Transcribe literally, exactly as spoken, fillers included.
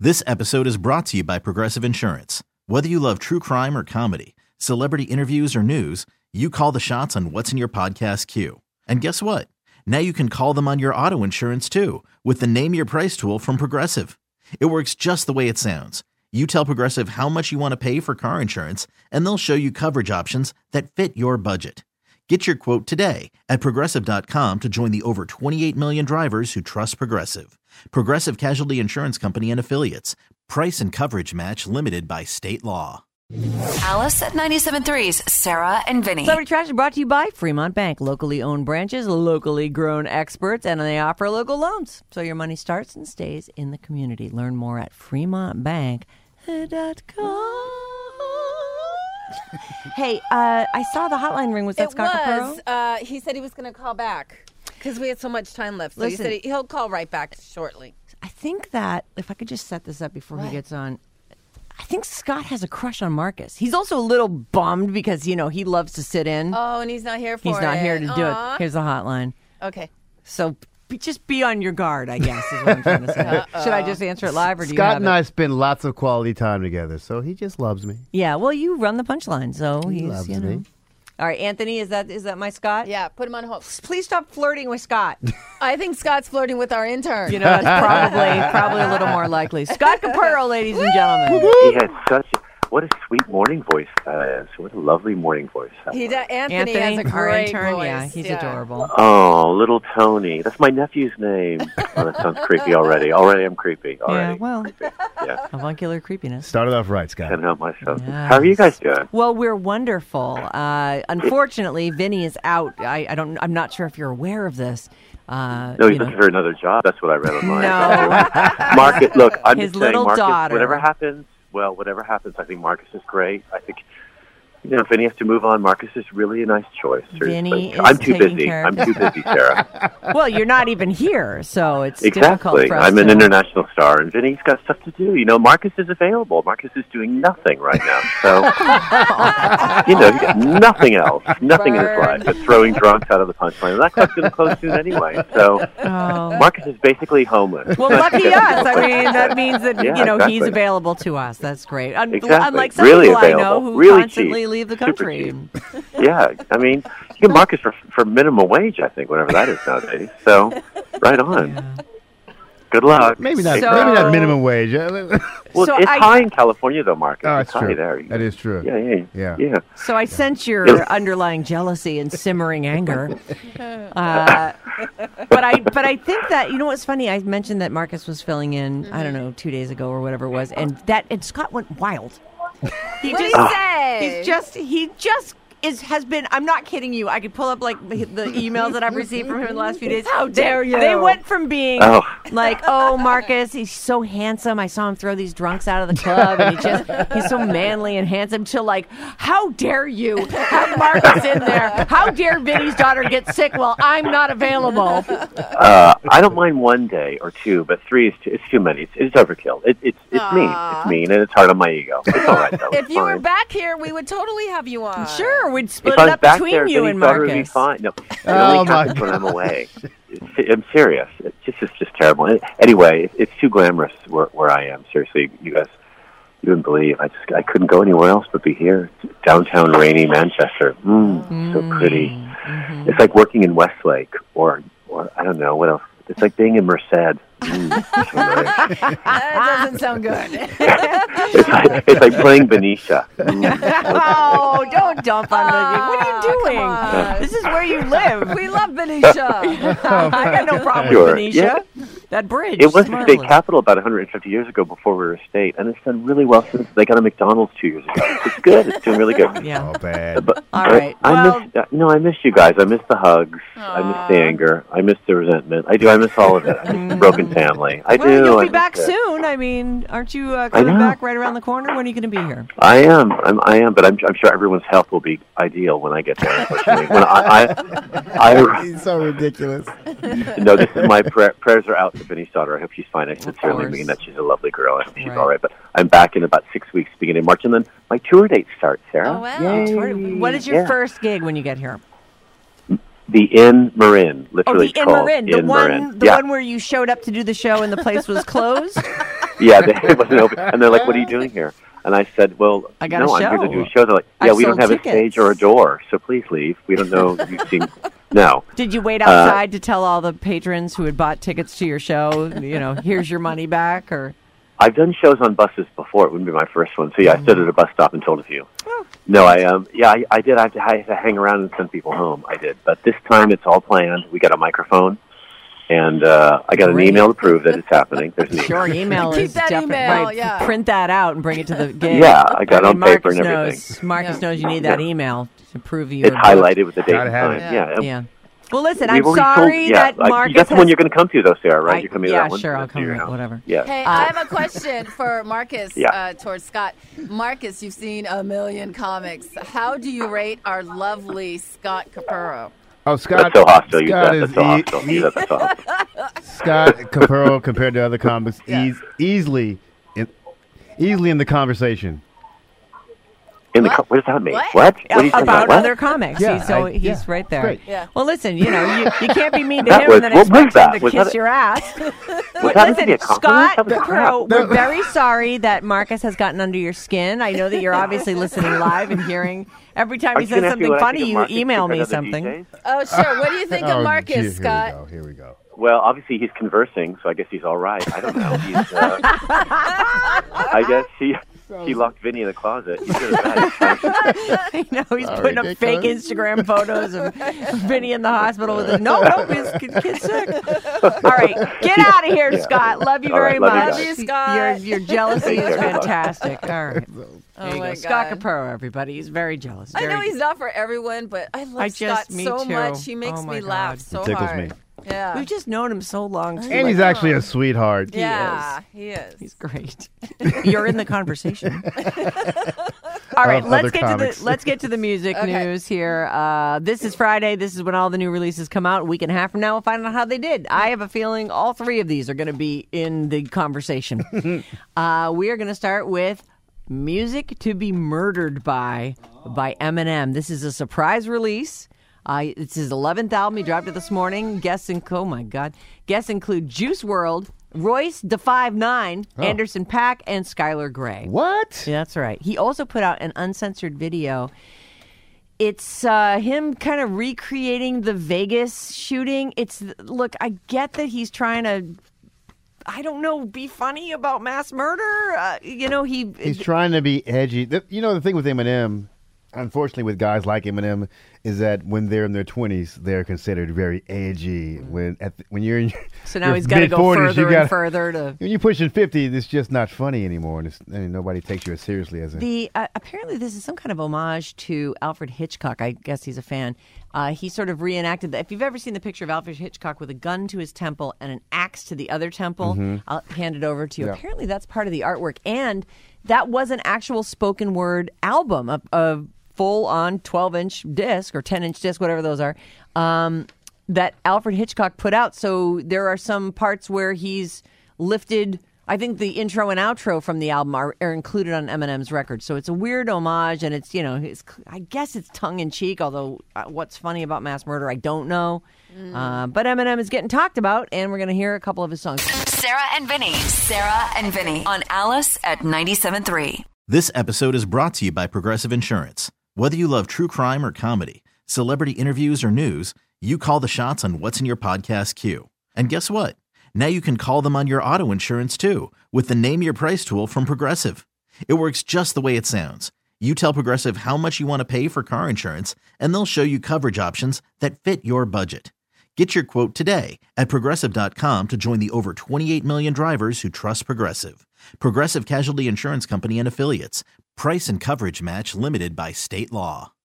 This episode is brought to you by Progressive Insurance. Whether you love true crime or comedy, celebrity interviews or news, you call the shots on what's in your podcast queue. And guess what? Now you can call them on your auto insurance too with the Name Your Price tool from Progressive. It works just the way it sounds. You tell Progressive how much you want to pay for car insurance, and they'll show you coverage options that fit your budget. Get your quote today at Progressive dot com to join the over twenty-eight million drivers who trust Progressive. Progressive Casualty Insurance Company and Affiliates. Price and coverage match limited by state law. Alice at ninety-seven point three's Sarah and Vinny. Celebrity Trash is brought to you by Fremont Bank. Locally owned branches, locally grown experts, and they offer local loans. So your money starts and stays in the community. Learn more at Fremont Bank dot com. Hey, uh, I saw the hotline ring. Was that it Scott was. Capurro? Uh, he said he was going to call back because we had so much time left. So Listen, he said he, he'll call right back shortly. I think that, if I could just set this up before What? he gets on, I think Scott has a crush on Marcus. He's also a little bummed because, you know, he loves to sit in. Oh, and he's not here for He's it. not here to do Aw. it. Here's the hotline. Okay. So be, just be on your guard, I guess, is what I'm trying to say. Should I just answer it live, or do you Scott have and it? I spend lots of quality time together, so he just loves me. Yeah, well, you run the punchline, so He he's, loves you know. me. All right, Anthony, is that is that my Scott? Yeah, put him on hold. Please stop flirting with Scott. I think Scott's flirting with our intern. You know, that's probably probably a little more likely. Scott Capurro, ladies and gentlemen. He has such what a sweet morning voice that is. What a lovely morning voice. That he was. does, Anthony, Anthony, has a our great intern, voice. yeah, he's adorable. Oh, little Tony. That's my nephew's name. Oh, that sounds creepy already. Already I'm creepy. Already. Yeah, well, Creepy. Yeah. avuncular creepiness. Started off right, Scott. Can't help myself. Yes. How are you guys doing? Well, we're wonderful. Uh, unfortunately, Vinny is out. I, I don't. I'm not sure if you're aware of this. Uh, No, you he's know. looking for another job. That's what I read online. No. Marcus, look, I'm His just saying, little Marcus, daughter. whatever happens, well, whatever happens, I think Marcus is great. I think, you know, if Vinny has to move on, Marcus is really a nice choice. Vinny Seriously. is I'm too taking busy. care of I'm too busy, Sarah. Well, you're not even here, so it's difficult Exactly. for us I'm to... an international star, and Vinny's got stuff to do. You know, Marcus is available. Marcus is doing nothing right now. So, you know, he's got nothing else, nothing in his Burn. life but throwing drunks out of the punchline. And that club's going to close soon anyway. So, Oh. Marcus is basically homeless. Well, lucky us. I mean, that means that, Yeah, you know, he's exactly. available to us. That's great. Un- Exactly. Unlike some Really people I know available. who Really constantly cheap. leave the Super country. cheap. Yeah, I mean, you get Marcus for for minimum wage, I think, whatever that is nowadays. So, right on. Good luck. Maybe not. So- maybe not minimum wage. Well, So it's I- high in California, though, Marcus. Oh, it's that's high true. there. That is true. Yeah, yeah, Yeah. yeah. So I sense your Yeah. underlying jealousy and simmering anger. Uh, but I but I think that, you know what's funny? I mentioned that Marcus was filling in, I don't know, two days ago or whatever it was, and that and Scott went wild. He What did just he say? he's just he just is has been. I'm not kidding you. I could pull up like the, the emails that I've received from him in the last few days. How dare they, you? They went from being Oh. like, oh, Marcus, he's so handsome. I saw him throw these drunks out of the club, and he just he's so manly and handsome. To like, how dare you have Marcus in there? How dare Vinny's daughter get sick while I'm not available? Uh, I don't mind one day or two, but three is too, it's too many. It's, it's overkill. It, it's it's mean. Aw. It's mean, and it's hard on my ego. It's all right though. If It's you were fine. back here, we would totally have you on. Sure, we'd split if I it was up back between there, you Vinny's and daughter would be Marcus. fine. No, it Oh, only my happens when I'm away. It's, I'm serious. It's just it's just terrible. Anyway, it's too glamorous where where I am. Seriously, you guys, you wouldn't believe. I just I couldn't go anywhere else but be here, downtown rainy Manchester. Mm, so pretty. Mm-hmm. It's like working in Westlake, or or I don't know what else. It's like being in Merced. Mm, so nice. That doesn't sound good. It's like, it's like playing Benicia. Mm. Oh, don't dump on the. What are Ah, you come doing? on. This is where you live. We love Benicia. I got no problem Sure, with Benicia. That bridge. It was is the state marvelous. capital about one hundred fifty years ago before we were a state, and it's done really well since they got a McDonald's two years ago. It's good. It's doing really good. Yeah. Oh, bad. But All I- right. I, Well- miss, uh, you know, I miss you guys. I miss the hugs. I miss the anger. I miss the resentment. I do. I miss all of it. I miss the broken family. I Well, do. you'll I be miss back it. soon. I mean, aren't you uh, coming know. back right around the corner? When are you going to be here? I am. I'm, I am. But I'm, I'm sure everyone's health will be ideal when I get there. Unfortunately, when I, I, I, He's so ridiculous. no, this is my prayer, prayers are out to Vinny's daughter. I hope she's fine. I sincerely course. mean that. She's a lovely girl. I hope she's Right. all right. But I'm back in about six weeks, beginning of March, and then my tour date starts, Sarah. Oh, wow. Yay. What is your Yeah. first gig when you get here? the Inn Marin, Oh, literally the Inn called Marin, the Inn one, Marin. the yeah. one where you showed up to do the show and the place was closed. Yeah, they, it wasn't open. And they're like, what are you doing here? And I said, well, I got no, a I'm here to show. do a show. They're like, yeah, I we don't sold have tickets. a stage or a door, so please leave. We don't know. You've seen... No. Did you wait Uh, outside to tell all the patrons who had bought tickets to your show, you know, here's your money back? Or I've done shows on buses before. It wouldn't be my first one. So, yeah, I stood at a bus stop and told a few. Oh. No, I um, yeah, I, I did. I had, to, I had to hang around and send people home. I did. But this time it's all planned. We got a microphone. And uh, I got Great. an email to prove that it's happening. There's an email. Sure, email Keep is that definitely email, right. yeah. Print that out and bring it to the gig. Yeah, I got it mean, on paper Marcus and everything. Knows, Marcus Yeah. knows you need that Yeah. email to prove you. It's highlighted with the date Gotta and have time. it. Yeah. Yeah. Well, listen, We've I'm already sorry told- yeah, that I- Marcus. That's the has, one you're going to come to, though, Sarah, right? I- you're coming yeah, to that one? sure, I'll To come your to house. whatever. Yeah. Hey, Uh, I have a question for Marcus Yeah. uh, towards Scott. Marcus, you've seen a million comics. How do you rate our lovely Scott Capurro? Oh, Scott. That's so hostile. You Scott said is that's so e- hostile. You said that's so hostile. Scott Capurro compared to other comics, Yeah. eas- easily, in, easily in the conversation. In the What? co- what does that mean? What? What? What are you saying about what? other comics. Yeah, he's so I- he's yeah, right there. great. Yeah. Well, listen, you know, you, you can't be mean to That him was- and then what was expect that? him to Was kiss that a- your ass. Was But that meant to be listen, a compliment? Scott That was crap. Capurro, we're very sorry that Marcus has gotten under your skin. I know that you're obviously listening live and hearing every time Are he you gonna says ask me something what I funny, think of you Marcus email me compared to other something. D Js? Oh, sure. What do you think Oh, of Marcus, gee, Scott? Here we go. Here we go. Well, obviously he's conversing, so I guess he's all right. I don't know. He's, uh, I guess he he locked Vinny in the closet. He's good at that. I know he's Oh, putting up fake ridiculous. Instagram photos of Vinny in the hospital with his no, no, his kid- kid's sick. All right, get out of here, Scott. Love you All very right, love you much. guys. Love you, Scott. Your, your jealousy Take is care. fantastic. All right. Oh, There you my go. Scott God. Capurro, everybody. He's very jealous. I Very know he's not for everyone, but I love I just- Scott me so too. much. He makes Oh, my me God. laugh He so tickles hard. me. Yeah. We've just known him so long. Too. And he's Like, actually a sweetheart. yeah, he is. he's great. You're in the conversation. All right, Of let's other get comics. to the let's get to the music Okay. news here. Uh, this is Friday. This is when all the new releases come out. A week and a half from now, we'll find out how they did. I have a feeling all three of these are going to be in the conversation. uh, we are going to start with "Music to Be Murdered By" by Eminem. This is a surprise release. Uh, it's his eleventh album. He dropped it this morning. Guests inc- oh my God, guests include Juice world, Royce da five nine, Anderson .Paak, and Skylar Grey. What? Yeah, that's right. He also put out an uncensored video. It's uh, him kind of recreating the Vegas shooting. It's look, I get that he's trying to, I don't know, be funny about mass murder. Uh, you know, he He's trying to be edgy. The- You know, the thing with Eminem, unfortunately with guys like Eminem, is that when they're in their twenties, they're considered very edgy. When at the, when you're in so now your he's got to go mid-forties, further you and gotta- further to. When you're pushing fifty, it's just not funny anymore, and, it's, and nobody takes you as seriously as a. The uh, apparently this is some kind of homage to Alfred Hitchcock. I guess he's a fan. Uh, he sort of reenacted that. If you've ever seen the picture of Alfred Hitchcock with a gun to his temple and an axe to the other temple, I'll hand it over to you. Yeah. Apparently that's part of the artwork, and that was an actual spoken word album, a, a full on twelve inch disc or ten inch disc, whatever those are. Um, that Alfred Hitchcock put out. So there are some parts where he's lifted. I think the intro and outro from the album are, are included on Eminem's record. So it's a weird homage, and it's, you know, it's, I guess it's tongue in cheek, although uh, what's funny about mass murder, I don't know. Uh, but Eminem is getting talked about, and we're going to hear a couple of his songs. Sarah and Vinny. Sarah and Vinny on Alice at ninety-seven point three. This episode is brought to you by Progressive Insurance. Whether you love true crime or comedy, celebrity interviews or news, you call the shots on what's in your podcast queue. And guess what? Now you can call them on your auto insurance too with the Name Your Price tool from Progressive. It works just the way it sounds. You tell Progressive how much you want to pay for car insurance, and they'll show you coverage options that fit your budget. Get your quote today at Progressive dot com to join the over twenty-eight million drivers who trust Progressive. Progressive Casualty Insurance Company and Affiliates. Price and coverage match limited by state law.